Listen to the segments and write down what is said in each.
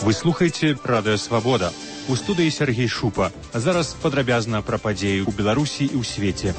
Вы слухаеце Радыё Свабода. У студыі Сергей Шупа. А зараз падрабязна пра падзеі ў Беларусі і ў свеце.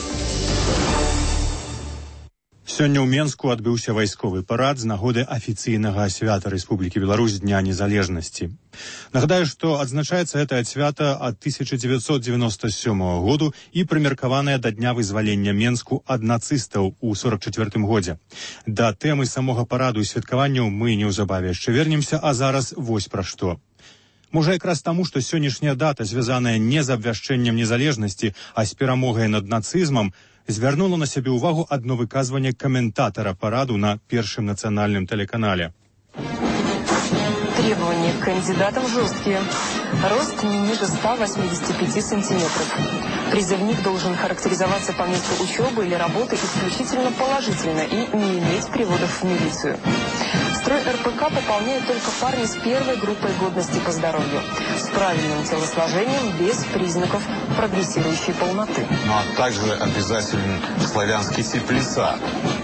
Сёння ў Менску адбыўся вайсковы парад з нагоды афіцыйнага свята Рэспублікі Беларусь Дня Незалежнасці. Нагадаю, што адзначаецца гэтае свята ад 1997 году і прымеркаванае да дня вызвалення Менску ад нацыстаў у 44 годзе. Да тэмы самога параду і святкаванняў мы неўзабаве яшчэ вернемся, а зараз вось пра што. Можа, якраз таму, што сённяшняя дата, звязаная не з абвяшчэннем незалежнасці, а з перамогай над нацызмам, звярнула на сябе ўвагу адно выказванне каментатара параду на Першым нацыянальным тэлеканале. Требования к кандидатам жесткие. Рост не ниже 185 сантиметров. Призывник должен характеризоваться по месту учебы или работы исключительно положительно и не иметь приводов в милицию. Строй РПК пополняют только парни с первой группой годности по здоровью, с правильным телосложением, без признаков прогрессирующей полноты. Ну а также обязателен славянский тип лица.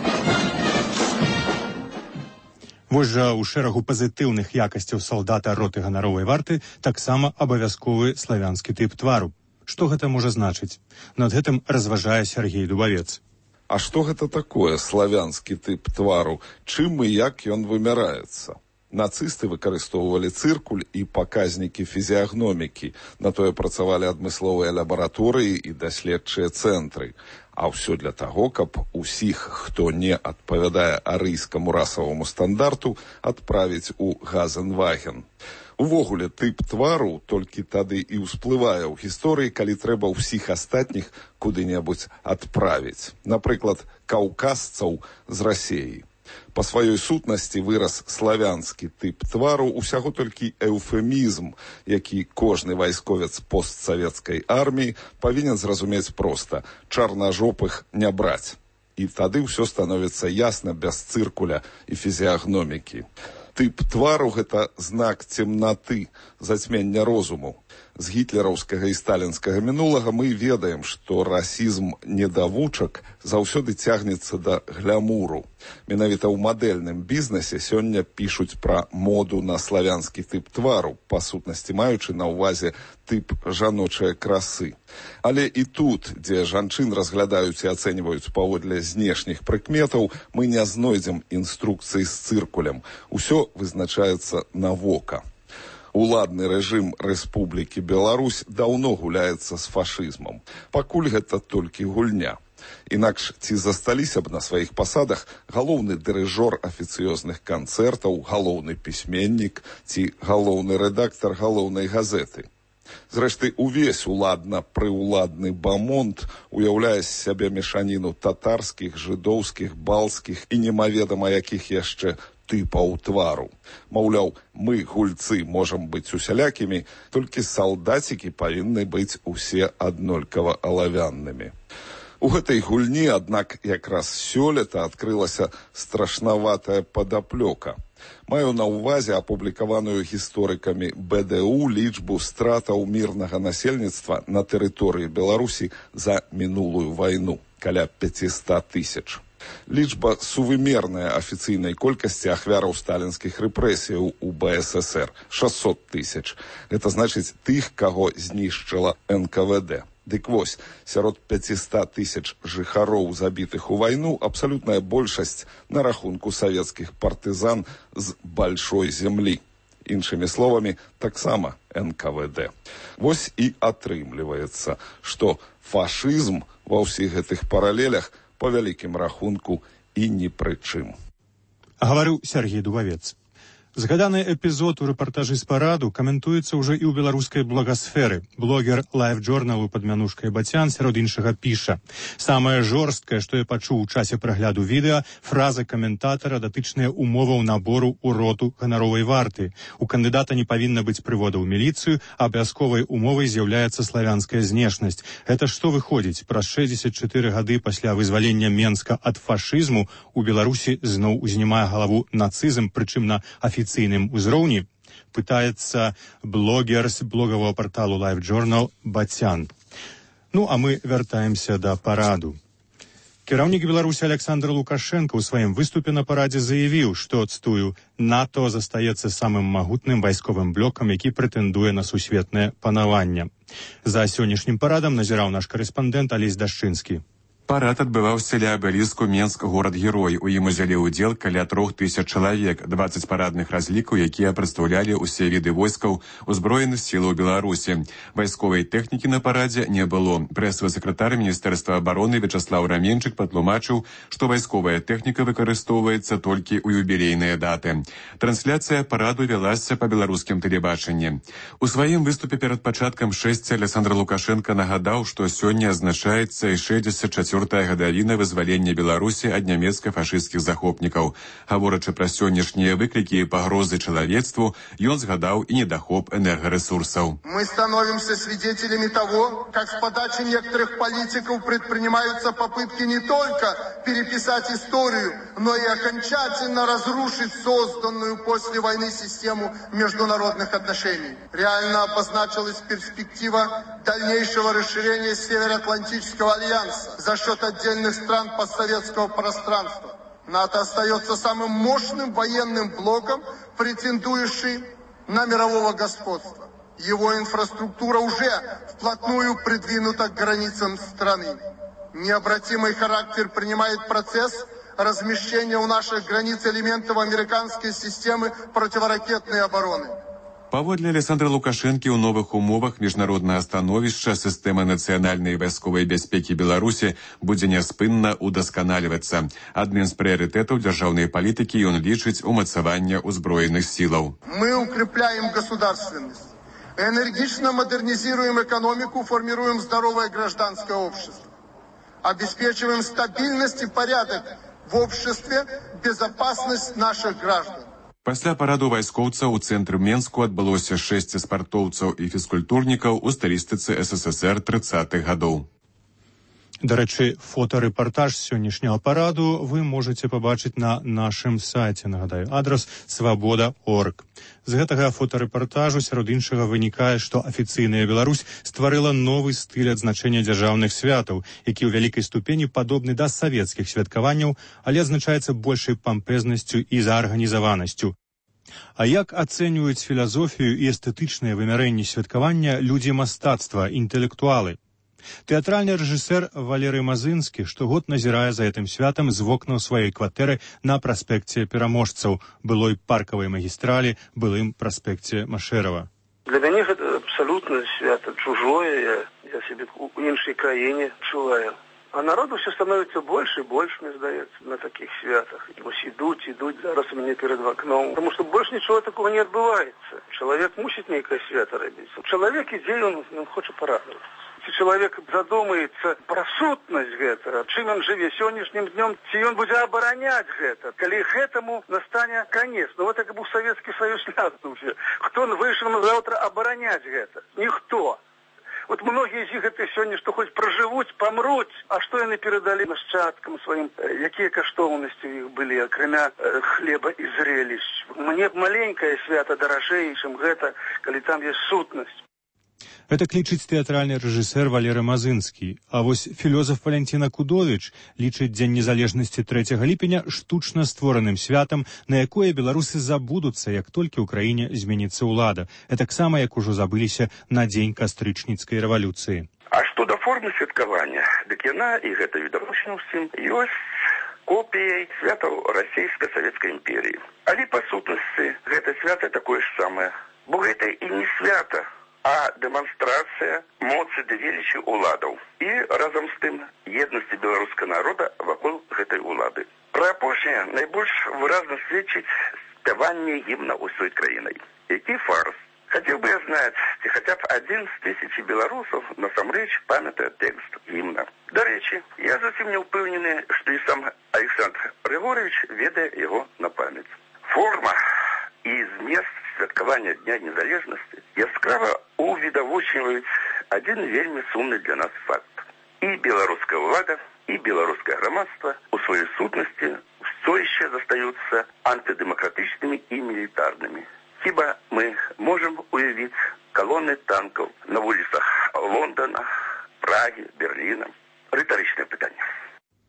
Вось жа ў шэрагу пазітыўных якасцяў салдата роты ганаровай варты таксама абавязковы славянскі тып твару. Што гэта можа значыць? Над гэтым разважае Сергей Дубавец. А што гэта такое славянскі тып твару? Чым і як ён вымяраецца? Нацысты выкарыстоўвалі цыркуль і паказнікі фізіягномікі. На тое працавалі адмысловыя лабараторыі і даследчыя цэнтры. А ўсё для таго, каб усіх, хто не адпавядае арыйскаму расаваму стандарту, адправіць у Газенваген. Увогуле, тып твару толькі тады і ўсплывае ў гісторыі, калі трэба ўсіх астатніх куды-небудзь адправіць. Напрыклад, каўказцаў з Расеі. Па сваёй сутнасці выраз славянскі тып твару ўсяго толькі эўфемізм, які кожны вайсковец постсавецкай арміі павінен зразумець проста: чарнажопых не браць. І тады ўсё становіцца ясна без цыркуля і фізіягномікі. Тып твару – гэта знак цемнаты, зацьмення розуму. З гітлераўскага і сталінскага мінулага мы ведаем, што расізм недавучак заўсёды цягнецца да глямуру. Менавіта ў мадэльным бізнесе сёння пішуць пра моду на славянскі тып твару, па сутнасці маючы на ўвазе тып жаночай красы. Але і тут, дзе жанчын разглядаюць і ацэньваюць паводле знешніх прыкметаў, мы не знойдзем інструкцыі з цыркулем. Усё вызначаецца на вока. Уладны рэжым Рэспублікі Беларусь даўно гуляецца з фашызмам. Пакуль гэта толькі гульня. Інакш ці засталіся б на сваіх пасадах галоўны дырыжор афіцыёзных канцэртаў, галоўны пісьменнік ці галоўны рэдактар галоўнай газеты. Зрэшты, увесь уладна-прыўладны бамонт уяўляе з сябе мешаніну татарскіх, жыдоўскіх, балцкіх і немаведама якіх яшчэ тыпаў твару. Маўляў, мы, гульцы, можам быць усялякімі, толькі салдацікі павінны быць усе аднолькава алавяннымі. У гэтай гульні, аднак, якраз сёлета адкрылася страшнаватая падаплёка. Маю на ўвазе апублікаваную гісторыкамі БДУ лічбу стратаў мірнага насельніцтва на тэрыторыі Беларусі за мінулую вайну, каля 500 тысяч. Лічба сувымерная афіцыйнай колькасці ахвяраў сталінскіх рэпрэсіяў у БССР – 600 тысяч. Гэта значыць тых, каго знішчыла НКВД. Дык вось, сярод 500 тысяч жыхароў, забітых у вайну, абсалютная большасць на рахунку савецкіх партызан з большой землі. Іншымі словамі, таксама НКВД. Вось і атрымліваецца, што фашызм ва ўсіх гэтых паралелях по вялікім рахунку і ні пры чым. Гаварыў Сергей Дубавец. Згаданы эпізод у рэпартажы з параду каментуецца ўжо і ў беларускай благасферы. Блогер лайф-джорналу пад мянушкай Бацян сярод іншага піша: самае жорсткае, што я пачуў у часе прагляду відэа, фраза каментатара датычная умоваў набору ў роту ганаровай варты. У кандыдата не павінна быць прывода ў міліцыю, абавязковай умовай з'яўляецца славянская знешнасць. Гэта што выходзіць? Праз 64 гады пасля вызвалення Менска ад фашызму у Беларусі зноў узнімае галаву нацызм, прычым на афіцыйным узроўні, пытаецца блогер з блогавого порталу Life Journal Бацян. Ну, а мы вяртаемся да параду. Кіраўнік Беларусі Александр Лукашенко ў сваім выступе на парадзе заявіў, што, цтую, НАТО застаецца самым магутным вайсковым блокам, які прэтэндуе на сусветнае панаванне. За сённяшнім парадам назіраў наш карэспандэнт Алесь Дашчынскі. Парад адбываўся ля абеліску Менск горад-герой. У ім узялі ўдзел каля 3000 чалавек, 20 парадных разлікаў, якія прадстаўлялі ўсе віды войскаў узброеных сілаў Беларусі. Вайсковай тэхнікі на парадзе не было. Прэсавы сакратар Міністэрства абароны Вячаслаў Раменчык патлумачыў, што вайсковая тэхніка выкарыстоўваецца толькі ў юбілейныя даты. Трансляцыя параду вялася па беларускім тэлебачанні. У сваім выступе перад пачаткам шэсця Александр Лукашенко нагадаў, што сёння азначаецца і 64-я гадавіна вызвалення Беларусі ад нямецка-фашысцкіх захопнікаў. Гаворачы пра сённяшнія выклікі і пагрозы чалавецтву, ён згадаў і недахоп энергарэсурсаў. Мы становимся свидетелями того, как с подачи некоторых политиков предпринимаются попытки не только переписать историю, но и окончательно разрушить созданную после войны систему международных отношений. Реально обозначилась перспектива дальнейшего расширения Североатлантического альянса за счет отдельных стран постсоветского пространства. НАТО остается самым мощным военным блоком, претендующий на мирового господства. Его инфраструктура уже вплотную придвинута к границам страны. Необратимый характер принимает процесс размещения у наших границ элементов американской системы противоракетной обороны. Паводле Александра Лукашэнкі ў новых умовах міжнароднага становішча сістэма нацыянальнай вайсковай бяспекі Беларусі будзе няспынна удасканальвацца. Адным з прыярытэтаў дзяржаўнай палітыкі ён лічыць умацаванне ўзброеных сілаў. Мы укрепляем государственность, энергично модернизируем экономику, формируем здоровое гражданское общество, обеспечиваем стабильность и порядок в обществе, безопасность наших граждан. Пасля параду вайскоўцаў у цэнтры Менску адбылося 6 спартоўцаў і фізкультурнікаў у стылістыцы СССР 30-х гадоў. Дарэчы, фотарэпартаж сённяшняга параду вы можаце пабачыць на нашым сайце. Нагадаю, адрас свабода.орг. З гэтага фотарэпартажу сярод іншага вынікае, што афіцыйная Беларусь стварыла новы стыль адзначэння дзяржаўных святаў, які ў вялікай ступені падобны да савецкіх святкаванняў, але адзначаецца большай пампезнасцю і заарганізаванасцю. А як ацэньваюць філазофію і эстэтычнае вымярэнне святкавання людзі мастацтва, інтэлектуалы? Тэатральны рэжысэр Валерый Мазынскі штогод назірае за гэтым святам з вокнаў сваёй кватэры на праспекце Пераможцаў, былой паркавай магістралі, былым праспекце Машэрава. Для мяне гэта абсалютна свята чужое, я сябе ў іншай краіне адчуваю. А народу все становится больше и больше, мне здаецца, на таких святах. Вось идут, зараз у меня перед окном. Потому что больше ничего такого не отбывается. Человек мусит некое свято робить. Человек идзе, он хочет порадоваться. Если человек задумается про сутнасць гэтага, чым он жыве сённяшнім днём, ці ён будзе абараняць гэта, калі гэтаму настане конец. Ну вот как бы Советский Союз ляснуўся. Хто вышел на завтра абараняць гэта? Ніхто. Вот многие из них это сегодня, что хоть проживут, помрут, а что они передали нащадкам своим, какие каштоўнасці у них были, акрамя хлеба и зрелищ. Мне маленькое свято даражэй, чым гэта, калі там есть сутнасць. Это лічыць тэатральны рэжысэр Валерый Мазынскі. А вось філёзаф Валянціна Кудовіч лічыць Дзень незалежнасці 3 ліпеня штучна створаным святам, на якое беларусы забудуцца, як толькі ў краіне зменіцца ўлада. Таксама, як ужо забыліся на дзень кастрычніцкай рэвалюцыі. А што да формы святкавання, дык яна, і гэта відавочна ўсім, ёсць копіяй святаў расійска-савецкай імперіі. Але па сутнасці гэта свята такое ж самае. Бо гэта і не свята, а дэманстрацыя моцы ды велічы ўладаў і разам з тым еднасці беларускага народа вакол гэтай улады. Пра апошняе найбольш выразна сведчыць спяванне гімна ўсёй краінай. Які фарс? Хацеў бы я знаць, ці хаця б адзін з 1000 беларусаў насамрэч памятае тэкст гімна. Дарэчы, я зусім не ўпэўнены, што і сам Александр Григорьевич ведае яго на памяць. Форма і змест святкавання Дня незалежнасці яскрава увідавочваюць адзін вельмі сумны для нас факт. І беларуская ўлада, і беларускае грамадства у сваёй сутнасці ўсё яшчэ застаюцца антыдэмакратычнымі і мілітарнымі. Хіба мы можам уявіць калоны танкаў на вуліцах Лондона, Прагі, Берліна? Рытарычнае пытанне.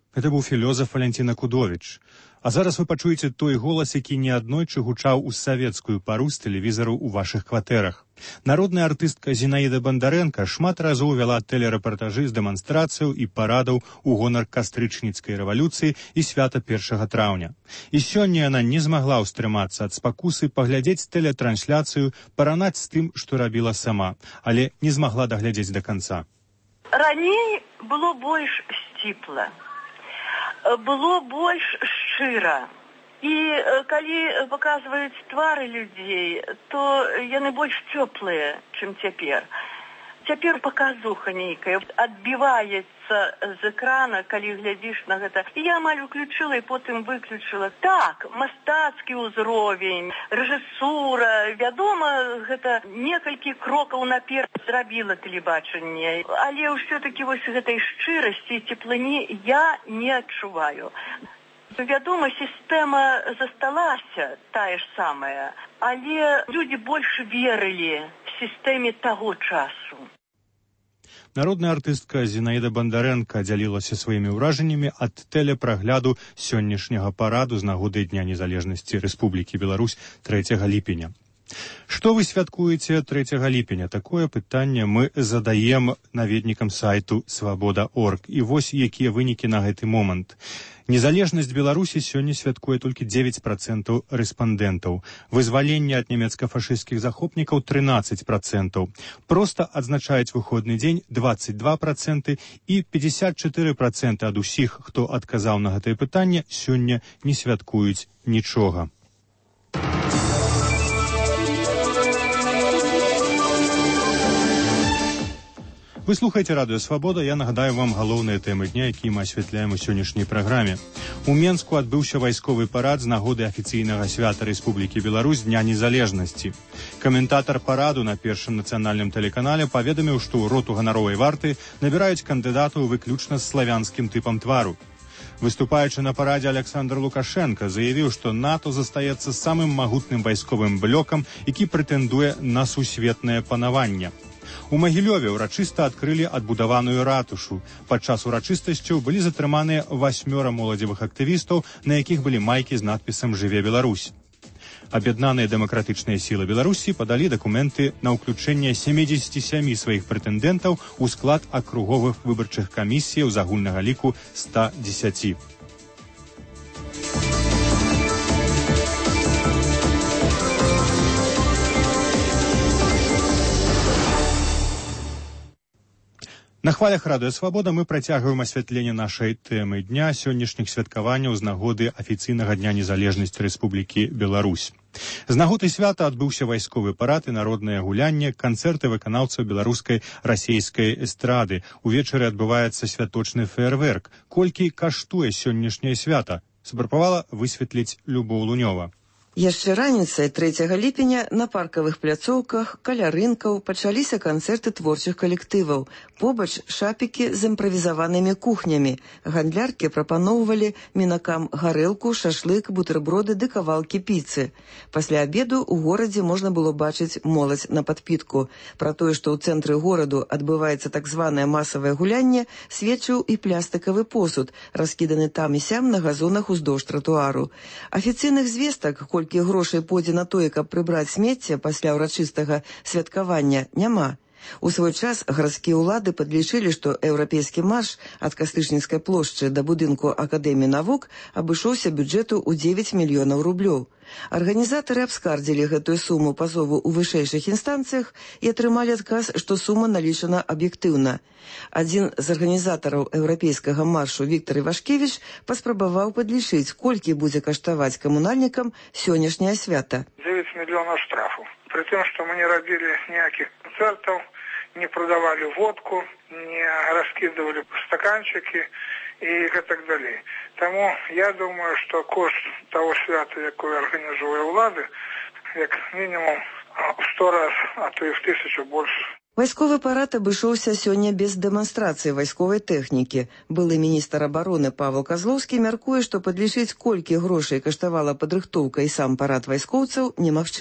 Гэта быў філёзаф Валянціна Кудовіч. А зараз вы пачуеце той голас, які неаднойчы гучаў у савецкую пару з тэлевізару ў вашых кватэрах. Народная артыстка Зінаіда Бандарэнка шмат разоў вяла тэлерэпартажы з дэманстрацыяў і парадаў у гонар кастрычніцкай рэвалюцыі і свята 1 траўня. І сёння яна не змагла ўстрымацца ад спакусы паглядзець тэлетрансляцыю, паранаць з тым, што рабіла сама, але не змагла даглядзець да канца. Раней было больш сціпла. Было больш шчыра. І калі паказваюць твары людзей, то яны больш цёплыя, чым цяпер. Цяпер паказуха нейкая адбіваецца з экрана, калі глядзіш на гэта. І я амаль уключыла і потым выключыла. Так, мастацкі ўзровень, рэжысура, вядома, гэта некалькі крокаў наперад зрабіла тэлебачанне. Але ўсё-такі вось гэтай шчырасці і цеплыні я не адчуваю. Вядома, сістэма засталася тая ж самая, але людзі больш верылі в сістэме таго часу. Народная артыстка Зінаіда Бандарэнка дзялілася сваімі ўражаннямі ад тэлепрагляду сённяшняга параду з нагоды Дня незалежнасці Рэспублікі Беларусь 3 ліпеня. Што вы святкуеце 3 ліпеня? Такое пытанне мы задаем наведнікам сайту свабода.орг. І вось якія вынікі на гэты момант. Незалежнасць Беларусі сёння святкуе толькі 9% рэспандэнтаў. Вызваленне ад нямецка-фашысцкіх захопнікаў 13%. Проста адзначаюць выходны дзень 22% і 54% ад усіх, хто адказаў на гэтае пытанне, сёння не святкуюць нічога. Вы слухаеце радыё «Свабода». Я нагадаю вам галоўныя тэмы дня, якія мы асвятляем у сённяшняй праграме. У Менску адбыўся вайсковы парад з нагоды афіцыйнага свята Рэспублікі Беларусь Дня незалежнасці. Каментатар параду на першым нацыянальным тэлеканале паведаміў, што ў роту ганаровай варты набіраюць кандыдатаў выключна з славянскім тыпам твару. Выступаючы на парадзе, Александр Лукашенко заявіў, што НАТО застаецца самым магутным вайсковым блокам, які прэтэндуе на сусветнае панаванне. У Магілёве ўрачыста адкрылі адбудаваную ратушу. Падчас урачыстасцяў былі затрыманыя 8 моладзевых актывістаў, на якіх былі майкі з надпісам «Жыве Беларусь». Аб'яднаныя дэмакратычныя сілы Беларусі падалі дакументы на ўключэнне 77 сваіх прэтэндэнтаў у склад акруговых выбарчых камісіяў з агульнага ліку 110. На хвалях радыё «Свабода» мы працягваем асвятленне нашай тэмы дня сённяшніх святкаванняў з нагоды афіцыйнага Дня незалежнасці Рэспублікі Беларусь. З нагоды свята адбыўся вайсковы парад і народнае гулянне, канцэрты выканаўцаў беларускай расейскай эстрады. Увечары адбываецца святочны феерверк. Колькі каштуе сённяшняе свята? Спрабавала высветліць Любоў Лунёва. Яшчэ раніцай 3 ліпеня на паркавых пляцоўках каля рынкаў пачаліся канцэрты творчых калектываў. Побач шапікі з імправізаванымі кухнямі. Гандляркі прапаноўвалі мінакам гарэлку, шашлык, бутэрброды ды кавалкі піцы. Пасля абеду ў горадзе можна было бачыць моладзь на падпітку. Пра тое, што ў цэнтры гораду адбываецца так званае масавае гулянне, сведчыў і пластыкавы посуд, раскіданы там і сям на газонах уздоўж тратуару. Афіцыйных звестак, колькі грошай пойдзе на тое, каб прыбраць смецце пасля ўрачыстага святкавання, няма. У свой час гарадскія ўлады падлічылі, што еўрапейскі марш ад Кастычніцкай плошчы да будынку Акадэміі навук абышоўся бюджэту ў 9 мільёнаў рублёў. Арганізатары абскардзілі гэтую суму пазову ў вышэйшых інстанцыях і атрымалі адказ, што сума налічана аб'ектыўна. Адзін з арганізатараў еўрапейскага маршу Віктор Івашкевіч паспрабаваў падлічыць, колькі будзе каштаваць камунальнікам сённяшняе свята. 9 мільёнаў штрафу. При тым, што мы не рабілі ніякіх канцэртаў, не прадавалі водку, не раскідывалі стаканчыкі і гэтак далей. Таму я думаю, што кошт таго свята, якое арганізуе ўлады, як мінімум у 100 раз, а то і в 1000 больш. Вайсковы парад абышоўся сёння без дэманстрацыі вайсковай тэхнікі. Былы міністр абароны Павел Казлоўскі мяркуе, што падлічыць, колькі грошай каштавала падрыхтоўка і сам парад вайскоўцаў, немагчыма.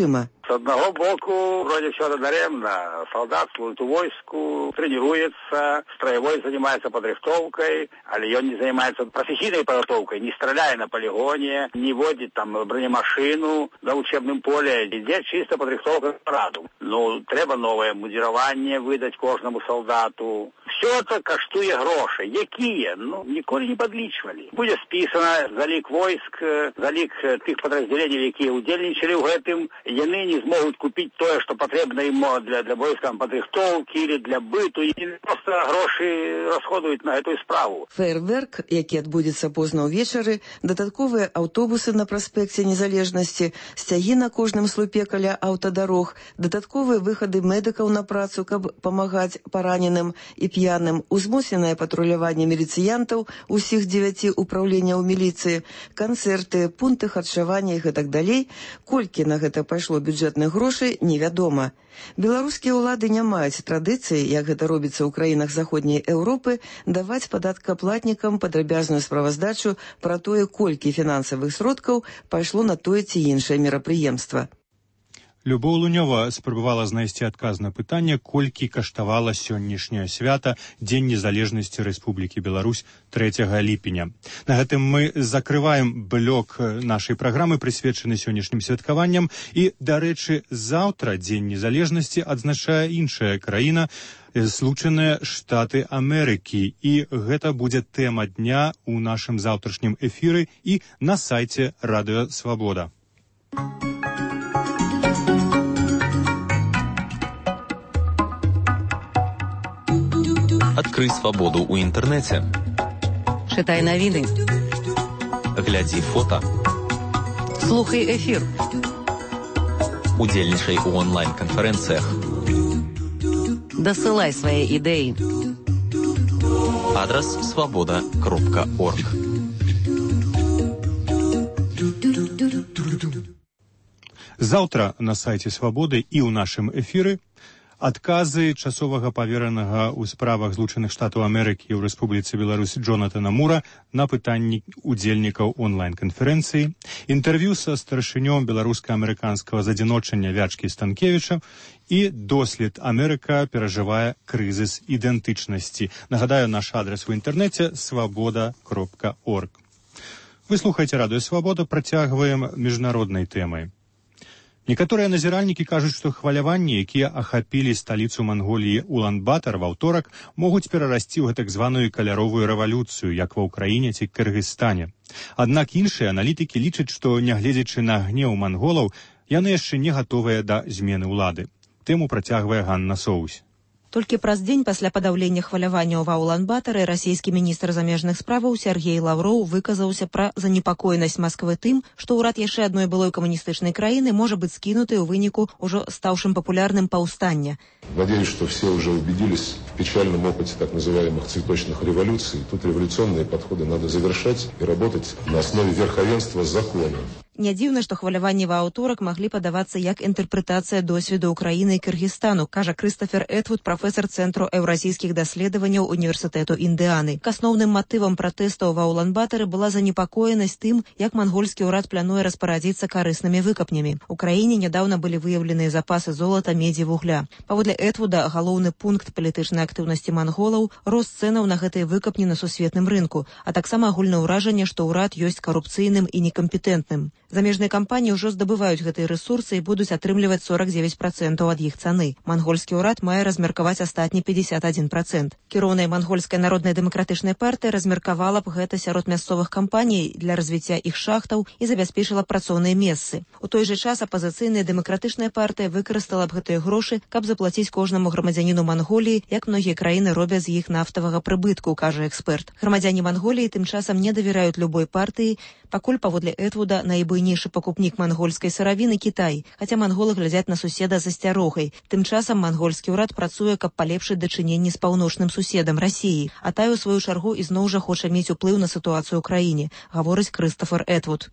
С одного боку, вроде все даремно. Солдат служит у войску, тренируется, строевой занимается подрихтовкой, але он не занимается профессийной подготовкой, не стреляя на полигоне, не водит там бронемашину на учебном поле. Здесь чисто подрихтовка к параду. Ну, треба новое мундирование выдать кожному солдату. Все это коштує гроші. Які? Ну, ніколи не подлічвали. Буде списано залік войск, залік тих підрозділень, які удільничали в гэтым. Яны не змогут купить то, что потребно им для войскам подрихтовки или для быту. И просто гроши расходуют на эту справу. Фейерверк, які адбудзецца позна ўвечары, дадатковыя аўтобусы на праспекце Незалежнасці, сцягі на кожным слупе каля аўтадарог, дадатковыя выхады медыкаў на працу, каб памагаць параненым і п'яным, узмоцненае патруляванне міліцыянтаў усіх 9 управленняў міліцыі, канцэрты, пункты харчавання і гэтак далей. Колькі на гэта пайшло бюджэтных грошай, невядома. Беларускія ўлады не маюць традыцыі, як гэта робіцца ў краінах заходняй Еўропы, даваць падаткаплатнікам падрабязную справаздачу пра тое, колькі фінансавых сродкаў пайшло на тое ці іншае мерапрыемства. Любоў Лунёва спрабавала знайсці адказ на пытанне, колькі каштавала сённяшняе свята Дзень незалежнасці Рэспублікі Беларусь 3 ліпеня. На гэтым мы закрываем блок нашай праграмы, прысвечаны сённяшнім святкаванням. І, дарэчы, заўтра Дзень незалежнасці адзначае іншая краіна, Злучаныя Штаты Амерыкі. І гэта будзе тэма дня ў нашым заўтрашнім эфіры і на сайце Радыё Свабода. Адкрый свабоду ў інтэрнэце. Читай навіны. Глядзі фота. Слухай эфір. Удзельнічай у онлайн-канферэнцыях. Дасылай свае ідэі. Адрас свабода.орг. Заўтра на сайце Свабоды і ў нашым эфіры адказы часовага паверанага ў справах Злучаных Штатаў Амерыкі ў Рэспубліцы Беларусь Джонатана Мура на пытанні удзельнікаў онлайн-канферэнцыі, інтэрв'ю са старшынём беларуска-амерыканскага задзіночання Вячкі Станкевіча і дослед «Амерыка перажывае крызіс ідэнтычнасці». Нагадаю, наш адрес у інтэрнэце свабода.орг. Вы слухаеце Радыё Свабода, працягваем міжнароднай тэмай. Некаторыя назіральнікі кажуць, што хваляванні, якія ахапілі сталіцу Манголіі Улан-Батар ва ўторак, могуць перарасці ў гэтак званую каляровую рэвалюцыю, як ва Ўкраіне ці Кыргызстане. Аднак іншыя аналітыкі лічаць, што, нягледзячы на гнеў манголаў, яны яшчэ не гатовыя да змены ўлады. Тэму працягвае Ганна Соусь. Толькі праз дзень пасля падаўлення хваляванняў ва Улан-Батары расійскі міністр замежных справаў Сергей Лавроў выказаўся пра занепакоенасць Масквы тым, што ўрад яшчэ адной былой камуністычнай краіны можа быць скінуты ў выніку ўжо стаўшым папулярным паўстання. Надеюсь, что все уже убедились в печальном опыте так называемых цветочных революций. Тут революционные подходы надо завершать и работать на основе верховенства закона. Не дзіўна, што хваляванні ва аўторак маглі падавацца як інтэрпрэтацыя досведу Украіны і Кыргызстану, кажа Крыстафер Этвуд, прафесар Цэнтру еўразійскіх даследаванняў Універсітэту Індыаны. К асноўным матывам пратэстаў ва Улан-Батары была занепакоенасць тым, як мангольскі ўрад плануе распарадзіцца карыснымі выкапнямі. У краіне нядаўна былі выяўленыя запасы золата, медзі, вугля. Паводле Этвуда, галоўны пункт палітычнай актыўнасці манголаў – рост цэнаў на гэтыя выкапні на сусветным рынку, а таксама агульнае ўражанне, што ўрад ёсць карупцыйным і некампетэнтным. Замежныя кампаніі ўжо здабываюць гэтыя рэсурсы і будуць атрымліваць 49% ад іх цаны. Мангольскі ўрад мае размеркаваць астатні 51%. Кіроўная мангольская народная дэмакратычная партыя размеркавала б гэта сярод мясцовых кампаній для развіцця іх шахтаў і забяспечыла працоўныя месцы. У той жа час апазіцыйная дэмакратычная партыя выкарыстала б гэтыя грошы, каб заплаціць кожнаму грамадзяніну Манголіі, як многія краіны робяць з іх нафтавага прыбытку, кажа эксперт. Грамадзяне Манголіі тым часам не давяраюць любой партыі, пакуль паводле Этвуда найбуйнейшы пакупнік мангольскай сыравіны Кітай, хаця манголы глядзяць на суседа з асцярогай. Тым часам мангольскі ўрад працуе, каб палепшыць дачыненні з паўночным суседам Расіі, а тая, у сваю чаргу, ізноў жа хоча мець уплыў на сітуацыю ў краіне, гаворыць Крыстафер Этвуд.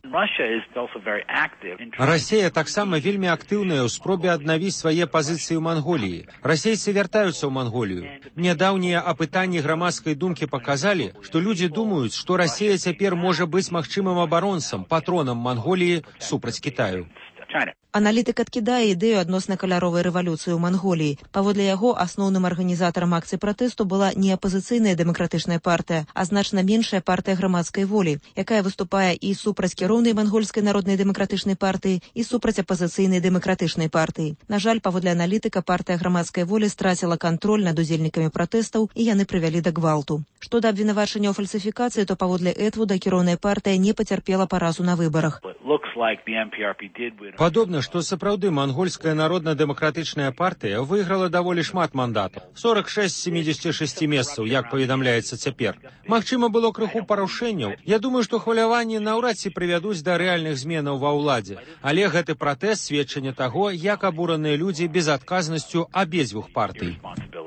Расія таксама вельмі актыўная ў спробе аднавіць свае пазіцыі ў Манголіі. Расейцы вяртаюцца ў Манголію. Нядаўнія апытанні грамадскай думкі паказалі, што людзі думаюць, што Расія цяпер можа быць магчымым абаронцам, патронам Манголіі супраць Кітаю. Аналітык адкідае ідэю адносна каляровай рэвалюцыі ў Манголіі. Паводле яго, асноўным арганізатарам акцыі пратэсту была не апазіцыйная дэмакратычная партыя, а значна меншая партыя грамадскай волі, якая выступае і супраць кіроўнай мангольскай народнай дэмакратычнай партыі, і супраць апазіцыйнай дэмакратычнай партыі. На жаль, паводле аналітыка, партыя грамадскай волі страціла кантроль над удзельнікамі пратэстаў, і яны прывялі да гвалту. Што да абвінавачання ў фальсіфікацыі, то паводле Этвуда кіроўная партыя не пацярпела паразу на выбарах. Падобна, што сапраўды мангольская народна-дэмакратычная партыя выйграла даволі шмат мандатаў. 46 з 76 месцаў, як паведамляецца цяпер. Магчыма, было крыху парушэнняў. Я думаю, што хваляванні наўрад ці прывядуць да рэальных зменаў ва ўладзе. Але гэты пратэст сведчанне таго, як абураныя людзі безадказнасцю абедзвюх партый.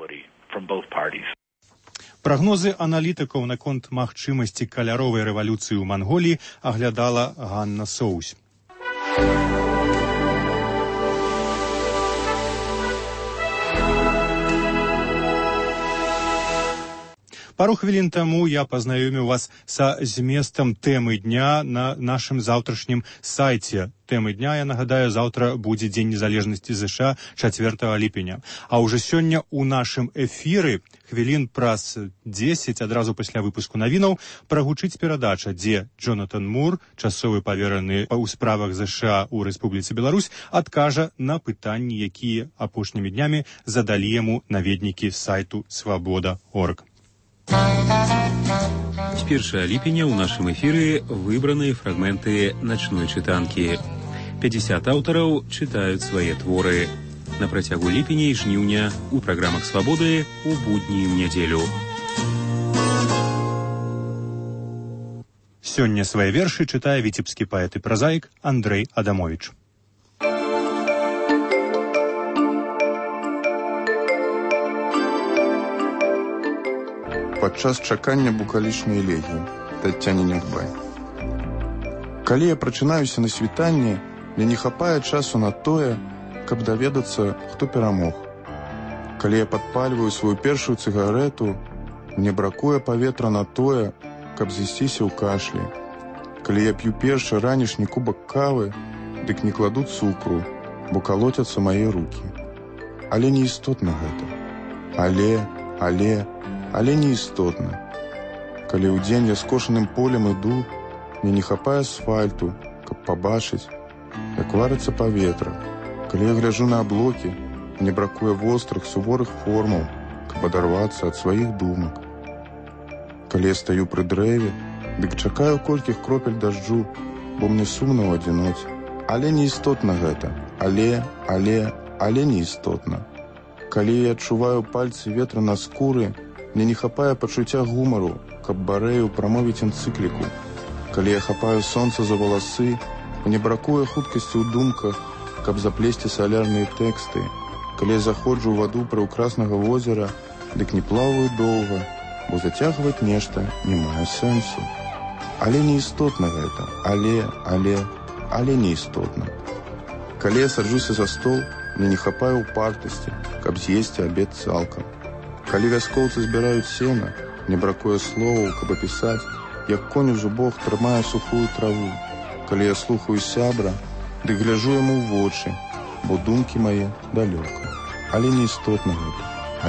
Прагнозы аналітыкаў наконт магчымасці каляровай рэвалюцыі ў Манголіі аглядала Ганна Соусь. Пару хвілін таму я пазнаёміў вас са зместам тэмы дня на нашым заўтрашнім сайце. Тэмы дня, я нагадаю, заўтра будзе Дзень незалежнасці ЗША 4 ліпеня. А ўжо сёння ў нашым эфіры хвілін праз 10, адразу пасля выпуску навінаў, прагучыць перадача, дзе Джонатан Мур, часовы павераны ў справах ЗША ў Рэспубліцы Беларусь, адкажа на пытанні, якія апошнімі днямі задалі яму наведнікі сайту свабода.орг. З 1 ліпеня ў нашым эфіры выбраныя фрагменты начной чытанкі. 50 аўтараў чытаюць свае творы. На працягу ліпеня і жніўня ў праграмах «Свабоды» у будні і нядзелю. Сёння свае вершы чытае віцебскі паэт і празаік Андрэй Адамовіч. Падчас чакання букалічнай элегіі Таццяне Нядбай. Калі я прачынаюся на світанні, мне не хапае часу на тое, каб даведацца, хто перамог. Калі я падпальваю сваю першую цыгарэту, мне бракуе паветра на тое, каб з'ясціся ў кашлі. Калі я п'ю першы ранішні кубак кавы, дык не кладу цукру, бо калоцяцца мае рукі. Але не істотна гэта. Але не істотна. Калі ў дзень я скошаным полем іду, мне не хапае асфальту, каб пабачыць, як варыцца паветра. Калі я гляджу на аблокі, мне бракуе вострых, суворых формаў, каб адарвацца ад сваіх думак. Калі я стаю пры дрэве, дык чакаю колькіх кропель дажджу, бо мне сумна ў адзіноце. Але не істотна гэта. Але не істотна. Калі я адчуваю пальцы ветра на скуры, мне не хапае пачуцця гумару, каб барэю прамовіць энцыкліку. Калі я хапаю сонца за валасы, мне бракуе хуткасці ў думках, каб заплесці салярныя тэксты. Калі я заходжу ў ваду прыўкраснага возера, дык не плаваю доўга, бо зацягваць нешта не мае сэнсу. Але не істотна гэта. Але не істотна. Калі я саджуся за стол, мне не хапае упартасці, каб з'есці абед цалкам. Калі вяскоўцы збіраюць сена, мне бракуе словаў, каб апісаць, як конь у зубах трымае сухую траву. Калі я слухаю сябра, дык гляджу яму ў вочы, бо думкі мае далёка. Але не істотна гэта.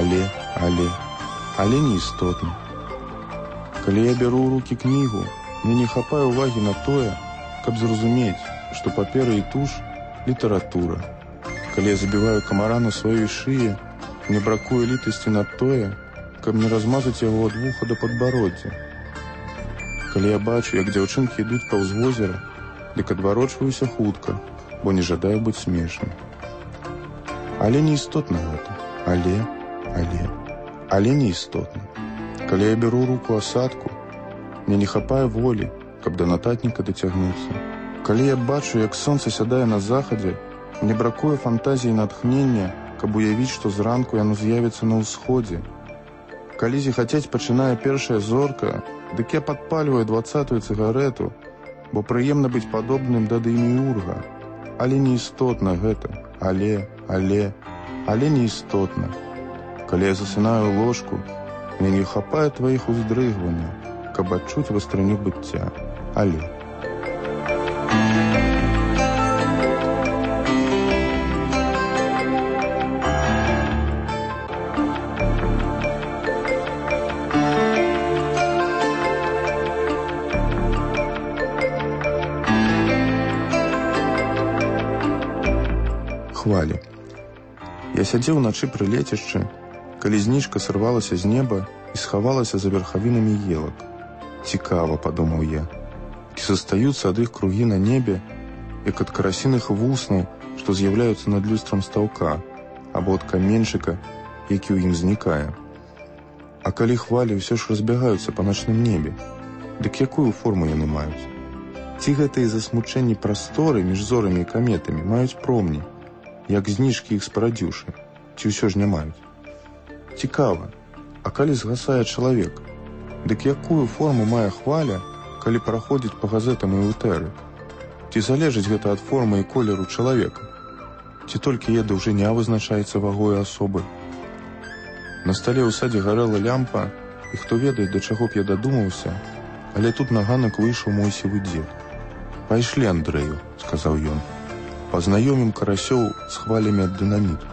Але не істотна. Калі я бяру ў рукі кнігу, мне не хапае ўвагі на тое, каб зразумець, што папера і туш – літаратура. Калі я забіваю камара на сваёй шыі, мне бракуе літасці на тое, каб не размазаць яго ад вуха да падбароддзя. Калі я бачу, як дзяўчынкі ідуць паўз возера, дык адварочваюся хутка, бо не жадаю быць смешным. Але не істотна гэта. Але не істотна. Калі я беру руку асадку, мне не хапае волі, каб да нататніка дацягнуцца. Калі я бачу, як сонца сядае на захадзе, мне бракуе фантазіі і натхнення, каб уявіць, што зранку яно з'явіцца на ўсходзе. Калі зіхацець пачынае першая зорка, дык я падпальваю 20-ю цыгарэту, бо прыемна быць падобным да Дэміурга. Але не істотна гэта. Але не істотна. Калі я засынаю ложку, мне не хапае тваіх уздрыгванняў, каб адчуць вастрыню быцця. хвалі. Я сядзеў уначы пры лецішчы, калі знічка сырвалася з неба і схавалася за верхавінамі елак. Цікава, падумаў я, ці застаюцца ад іх кругі на небе, як ад карасіных вуснаў, што з'яўляюцца над люстрам стаўка, або ад каменьчыка, які ў ім знікае. А калі хвалі ўсё ж разбягаюцца па начным небе, дык якую форму яны маюць? Ці гэтыя засмучэнні прасторы між зорамі і каметамі маюць промні, як знічкі іх спарадзіўшы, ці ўсё ж не маюць? Цікава, а калі згасае чалавек, дык якую форму мае хваля, калі праходзіць па газетам і ўтэры? Ці залежыць гэта ад формы і колеру чалавека? Ці толькі яе даўжыня вызначаецца вагой асобы? На стале ў садзе гарэла лямпа, і хто ведае, да чаго б я дадумаўся, але тут на ганак выйшаў мой сівы дзед. «Пайшлі, Андрэю», — сказаў ён, — «пазнаёмім карасёў з хвалямі ад дынаміту».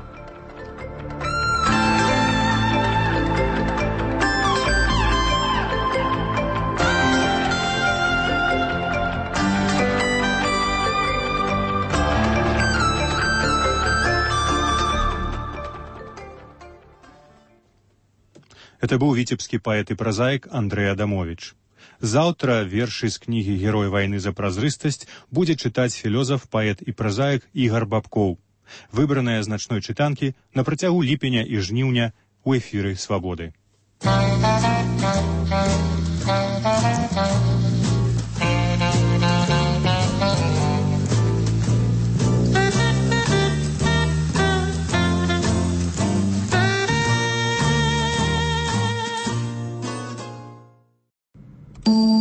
Это быў віцебскі паэт і празаік Андрэй Адамовіч. Заўтра вершы з кнігі «Герой вайны за празрыстасць» будзе чытаць філёзаф, паэт і празаік Ігар Бабкоў. Выбраныя з начной чытанкі на працягу ліпеня і жніўня ў эфіры «Свабоды».